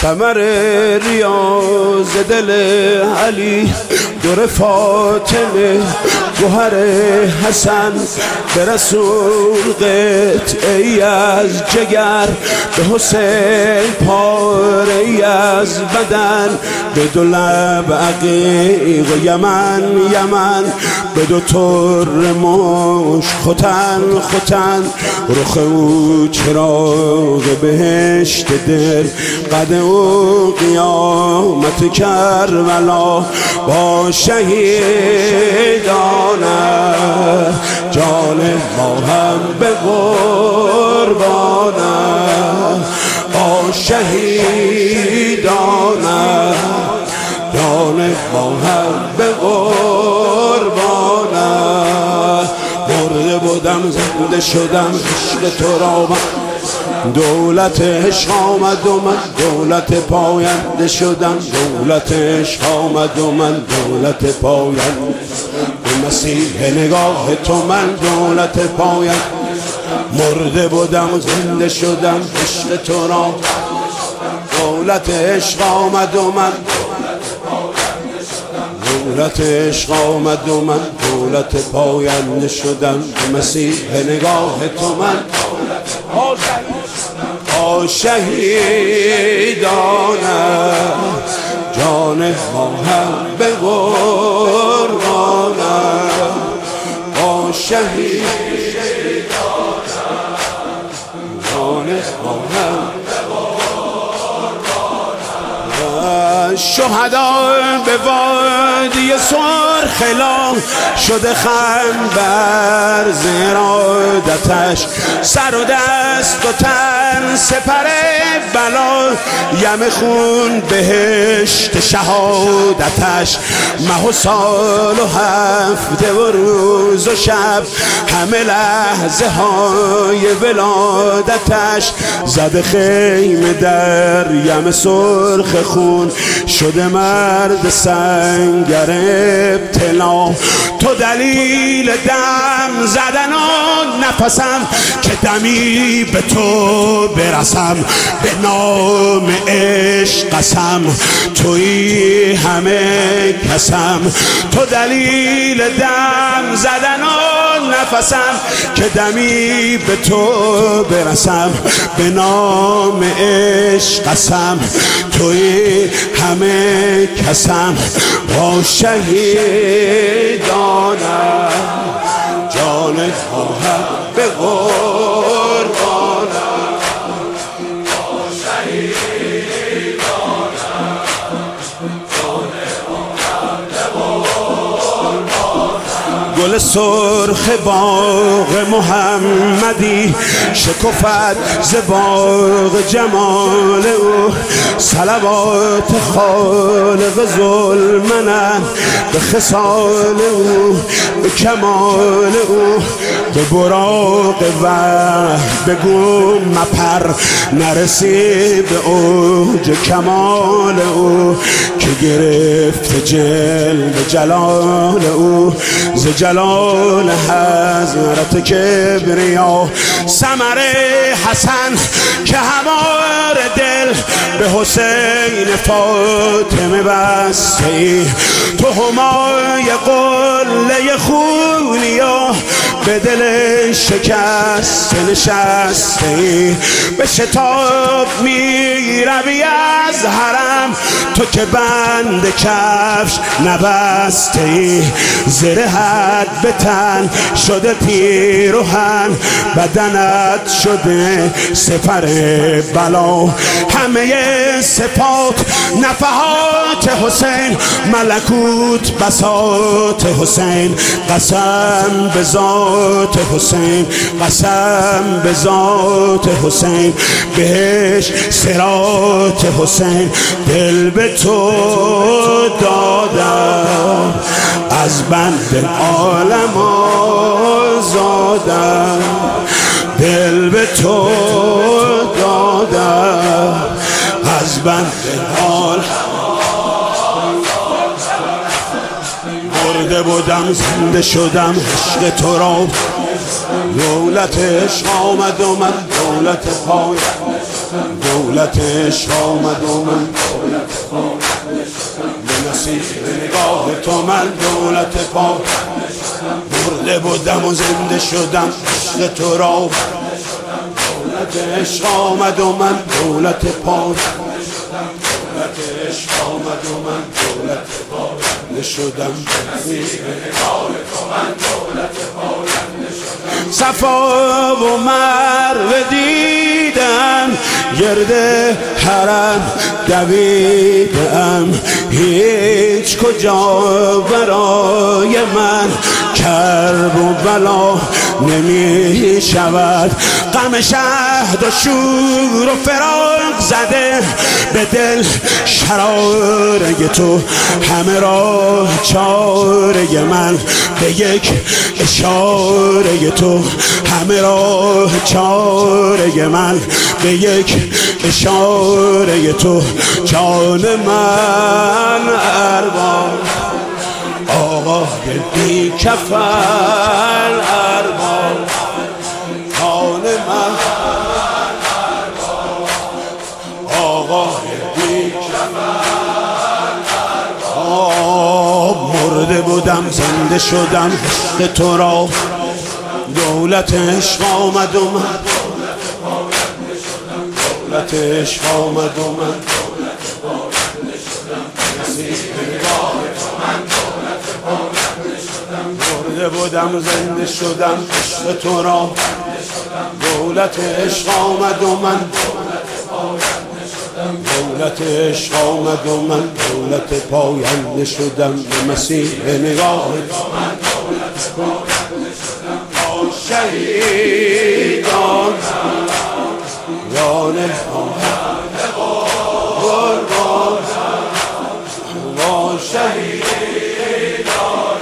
قمر ریاض دل علی، در فاطمه گوهر حسن، به رسول قطعی از جگر، به حسین پاره از بدن، به دو لب عقیق و یمن یمن، به دو طور مشک ختن ختن، رخ او چراغ بهشت دل، قد او قیامت کربلا، با شهیدانه جان ما هم به قربانه، با شهیدانه جان ما هم به قربانه. مرده بودم زنده شدم، عشق تو را دولت عشق آمد و من دولت پاینده شدم، دولت عشق آمد و من دولت پاینده، به مسیح نگاه تو من دولت پاینده. مرده بودم و زنده شدم، عشق تو را دولت عشق آمد و من دولت عشق آمد و من دولت پاینده شدم، به مسیح نگاه تو من با شهیدانه جان ما هم به قربانه، با شهیدانه جان ما هم به قربانه. شهدا به وادی سرخلا شده خم بر زرادتش، سر و دست و تن سپر بلا، یم خون بهشت شهادتش، ماه و سال و هفته و روز و شب، همه لحظه های ولادتش، زده خیمه در یم سرخ خون، شده مرد سنگر ابتلا. تو دلیل دم زدن و نفسم، که دمی به تو برسم، به نام عشق قسم، تویی همه کسم. تو دلیل دم زدن و نفسم، که دمی به تو برسم، به نام عشق قسم، تویی همه کسم. با شهیدانه جان ما هم به قربانه، با شهیدانه جان ما هم به قربانه. گل سرخ باغ محمدی شکفت ز باغ جمال او، صلوات خالق ظلمنه به خصال او، به کمال او، به براق وحی بگو مپر، نرسی به اوج کمال او، که گرفت جلوه جلال او، ز جلال حضرت کبریا. ثمر حسن که همار دل، به حسین فاطمه بسته ای، تو همای قله خونیا، به دل شکست نشسته ای، به شتاب می روی از حرم، تو که بند کفش نبسته ای، زرهت به تن شده پیرهن، بدنت شده سپر بلا. همه صفات نفحات حسین، ملکوت بساط حسین، قسم به ذات حسین، قسم به ذات حسین، بهش صراط حسین. دل به تو دادم، از بند عالم آزادم، دل به تو دادم، از بند عالم مرده بودم زنده شدم، عشق تو را دولت عشق آمد و من دولت پایان، دولت عشق آمد و من به نصیب نگاه تو من دولت پایان، مرده بودم و زنده شدم عشق تو را، دولت عشق آمد و من دولت پایان، دولت عشق آمد و من دولت پایان شدم، صفا و مروه دیدم گرد حرم دویدم، هیچ کجا برای من کرب و بلا نمی شود، غم شهد و شور و فراق زده به دل شراره تو، همه را چاره من به یک اشاره تو، همه را چاره من به یک اشاره تو، جان من ارباب آقای بی کفن، ارباب جان من آقای بی کفن، مرده بودم زنده شدم عشق تو را، دولت عشق آمد و من دولت عشق آمد و من مرده بودم زنده شدم عشق تو را، دولت عشق آمد و من دولت عشق آمد و من دولت پاینده شدم، به مسیح نگاه شهیدان یانه قربان و شهیدان